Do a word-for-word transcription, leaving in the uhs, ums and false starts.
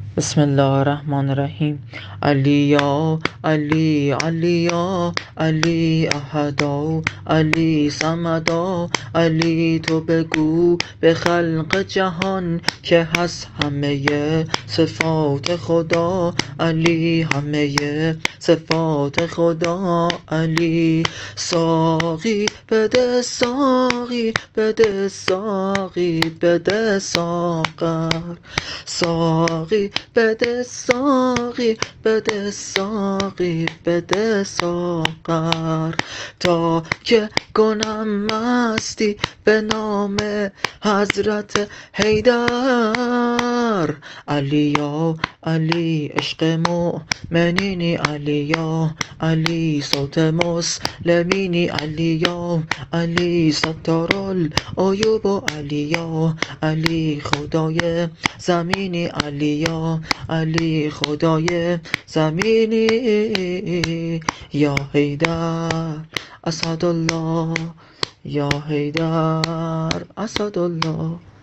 بسم الله الرحمن الرحیم. علی یا علی علی یا علی احدا علی صمدا. علی تو بگو به خلق جهان که هست همه صفات خدا. علی همه صفات خدا. علی ساقی بده، ساقی بده، ساقی بده ساغر. ساقی بده، ساقی بده، ساقی بده ساغر. تا که کنم مستی به نام حضرت حیدر. علی یا علی عشق مؤمنینی. علی یا علی صوت مسلمینی. علی یا علی ستار العیوب. علی یا علی خدای زمینی. علی یا علی خدای زمینی. یا حیدر اسدالله، یا حیدر اسدالله.